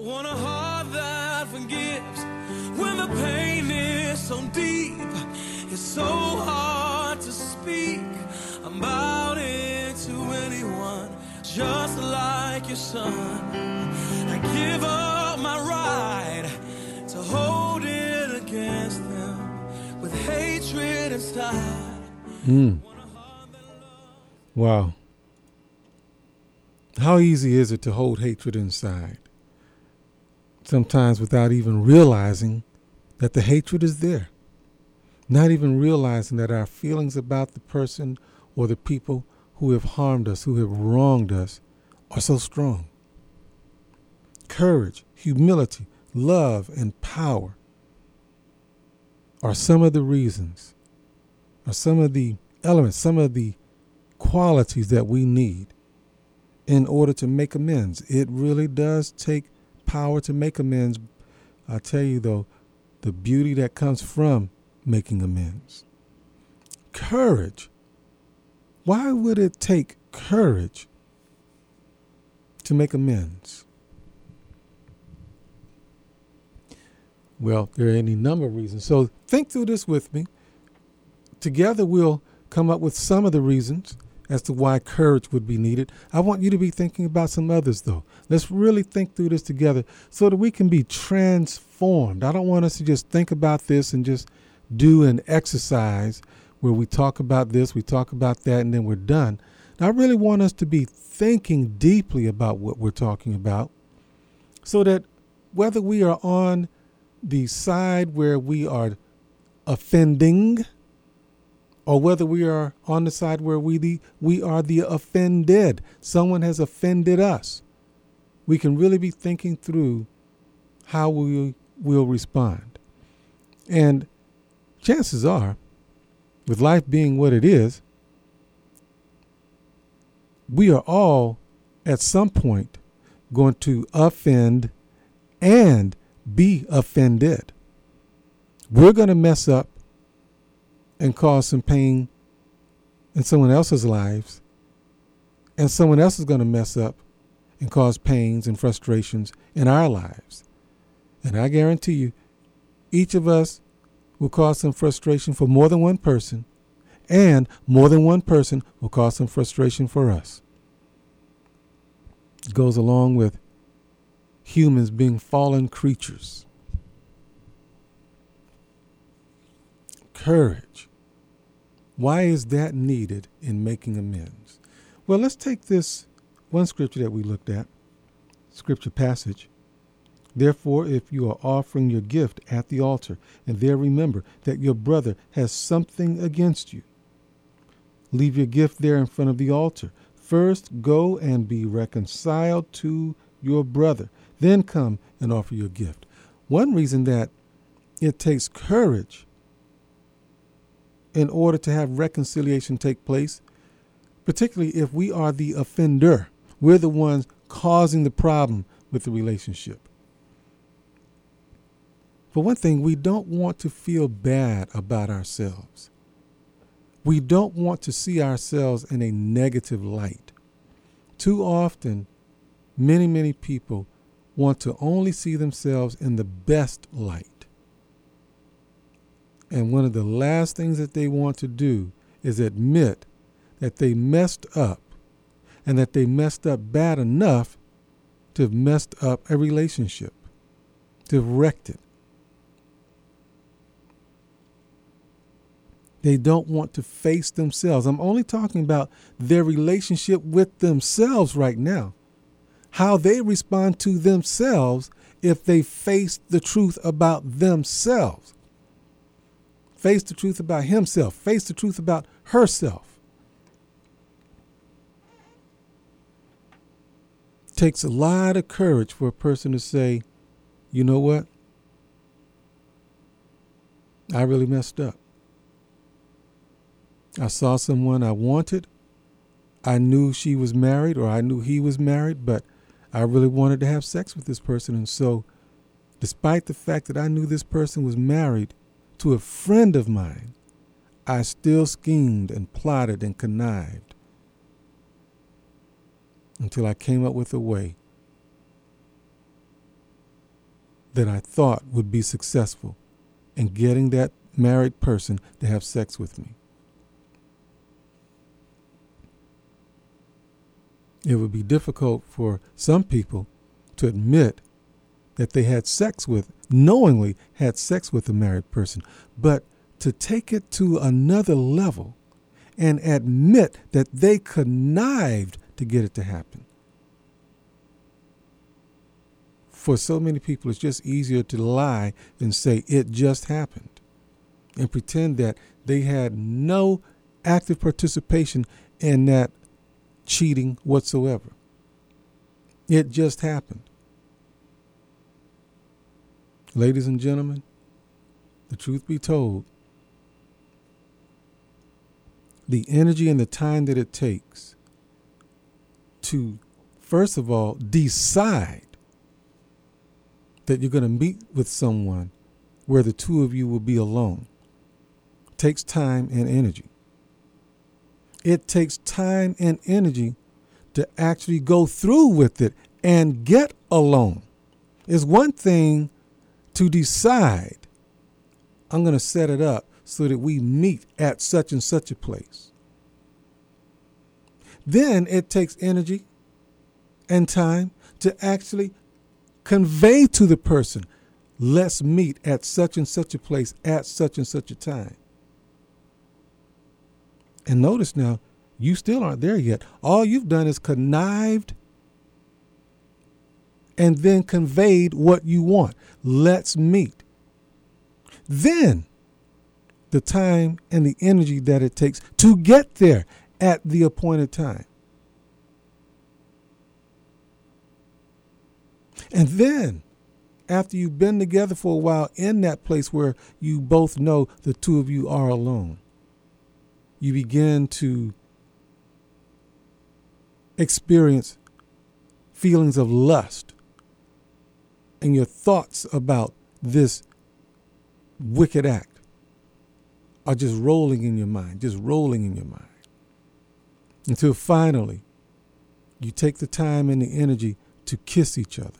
want a heart that forgives when the pain is so deep. It's so hard to speak about it to anyone, just like your son. I give up my right to hold it against them with hatred inside. Wow. How easy is it to hold hatred inside? Sometimes without even realizing that the hatred is there. Not even realizing that our feelings about the person or the people who have harmed us, who have wronged us, are so strong. Courage, humility, love, and power are some of the reasons, are some of the elements, some of the qualities that we need in order to make amends. It really does take power to make amends. I tell you though, the beauty that comes from making amends. Courage. Why would it take courage to make amends? Well, there are any number of reasons. So think through this with me. Together we'll come up with some of the reasons as to why courage would be needed. I want you to be thinking about some others, though. Let's really think through this together so that we can be transformed. I don't want us to just think about this and just do an exercise where we talk about this, we talk about that, and then we're done. I really want us to be thinking deeply about what we're talking about so that whether we are on the side where we are offending or whether we are on the side where we are the offended, someone has offended us, we can really be thinking through how we will respond. And chances are, with life being what it is, we are all at some point going to offend and be offended. We're going to mess up and cause some pain in someone else's lives, and someone else is going to mess up and cause pains and frustrations in our lives. And I guarantee you, each of us will cause some frustration for more than one person, and more than one person will cause some frustration for us. It goes along with humans being fallen creatures. Courage. Why is that needed in making amends? Well, let's take this one scripture that we looked at, scripture passage. Therefore, if you are offering your gift at the altar, and there remember that your brother has something against you, leave your gift there in front of the altar. First, go and be reconciled to your brother. Then come and offer your gift. One reason that it takes courage in order to have reconciliation take place, particularly if we are the offender, we're the ones causing the problem with the relationship. For one thing, we don't want to feel bad about ourselves. We don't want to see ourselves in a negative light. Too often, many people want to only see themselves in the best light. And one of the last things that they want to do is admit that they messed up, and that they messed up bad enough to have messed up a relationship, to have wrecked it. They don't want to face themselves. I'm only talking about their relationship with themselves right now. How they respond to themselves if they face the truth about themselves. Face the truth about himself. Face the truth about herself. It takes a lot of courage for a person to say, you know what? I really messed up. I saw someone I wanted. I knew she was married, or I knew he was married, but I really wanted to have sex with this person. And so, despite the fact that I knew this person was married to a friend of mine, I still schemed and plotted and connived until I came up with a way that I thought would be successful in getting that married person to have sex with me. It would be difficult for some people to admit that they had sex with, knowingly had sex with a married person, but to take it to another level and admit that they connived to get it to happen. For so many people, it's just easier to lie than say it just happened and pretend that they had no active participation in that cheating whatsoever. It just happened. Ladies and gentlemen, the truth be told, the energy and the time that it takes to, first of all, decide that you're going to meet with someone where the two of you will be alone takes time and energy. It takes time and energy to actually go through with it and get alone. It's one thing to decide, I'm going to set it up so that we meet at such and such a place. Then it takes energy and time to actually convey to the person, let's meet at such and such a place at such and such a time. And notice now, you still aren't there yet. All you've done is connived and then conveyed what you want. Let's meet. Then the time and the energy that it takes to get there at the appointed time. And then, after you've been together for a while in that place where you both know the two of you are alone, you begin to experience feelings of lust, and your thoughts about this wicked act are just rolling in your mind, until finally you take the time and the energy to kiss each other.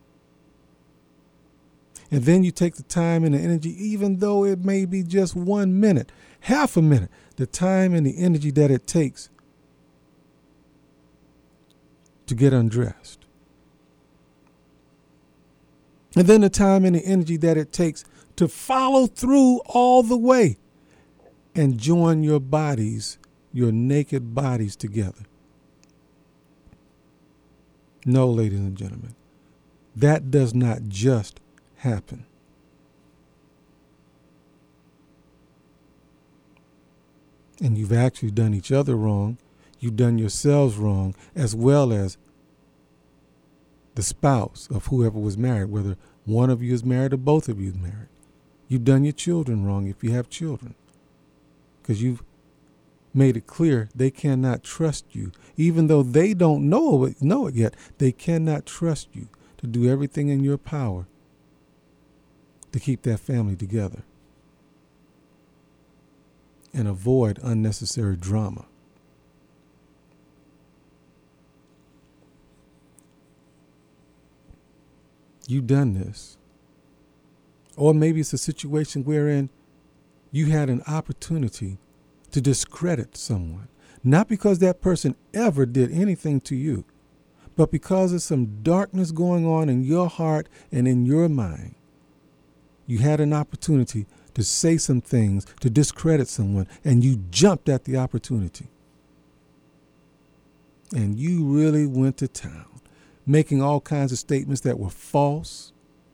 And then you take the time and the energy, even though it may be just 1 minute, half a minute, the time and the energy that it takes to get undressed. And then the time and the energy that it takes to follow through all the way and join your bodies, your naked bodies together. No, ladies and gentlemen, that does not just happen. And you've actually done each other wrong. You've done yourselves wrong, as well as the spouse of whoever was married, whether one of you is married or both of you is married. You've done your children wrong if you have children, because you've made it clear they cannot trust you. Even though they don't know it yet, they cannot trust you to do everything in your power to keep that family together and avoid unnecessary drama. You've done this. Or maybe it's a situation wherein you had an opportunity to discredit someone, not because that person ever did anything to you, but because of some darkness going on in your heart and in your mind. You had an opportunity to say some things, to discredit someone, and you jumped at the opportunity. And you really went to town, making all kinds of statements that were false.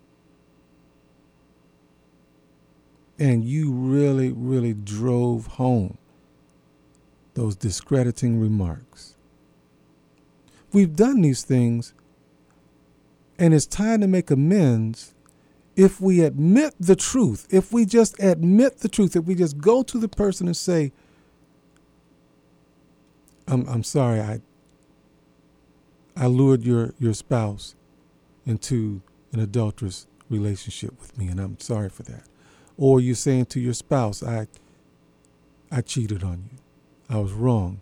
And you really, really drove home those discrediting remarks. We've done these things, and it's time to make amends. If we admit the truth, if we just admit the truth, if we just go to the person and say, I'm sorry, I lured your spouse into an adulterous relationship with me, and I'm sorry for that. Or you're saying to your spouse, I cheated on you. I was wrong.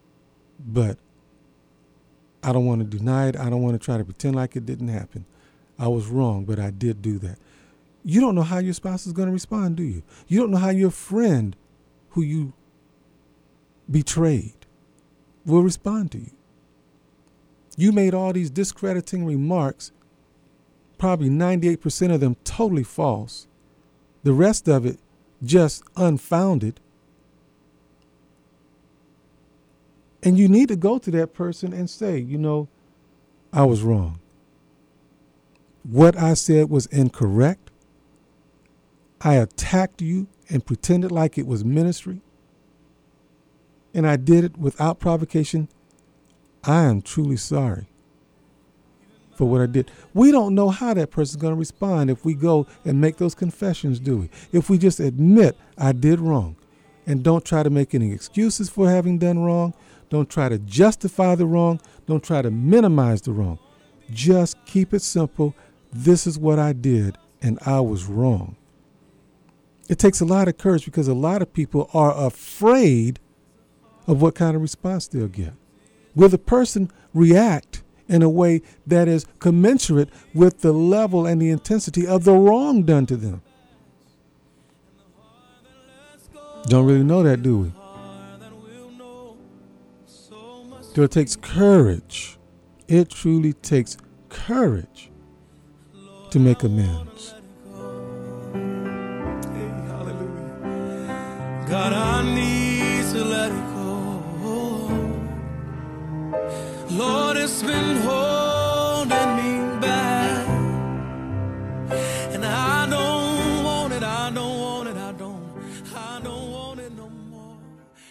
But I don't want to deny it. I don't want to try to pretend like it didn't happen. I was wrong, but I did do that. You don't know how your spouse is going to respond, do you? You don't know how your friend who you betrayed will respond to you. You made all these discrediting remarks, probably 98% of them totally false, the rest of it just unfounded. And you need to go to that person and say, I was wrong. What I said was incorrect. I attacked you and pretended like it was ministry. And I did it without provocation. I am truly sorry for what I did. We don't know how that person's going to respond if we go and make those confessions, do we? If we just admit I did wrong and don't try to make any excuses for having done wrong, don't try to justify the wrong, don't try to minimize the wrong. Just keep it simple. This is what I did and I was wrong. It takes a lot of courage because a lot of people are afraid of what kind of response they'll get. Will the person react in a way that is commensurate with the level and the intensity of the wrong done to them? Don't really know that, do we? So it takes courage. It truly takes courage to make amends. God, I need to let it go. Lord, it's been hard.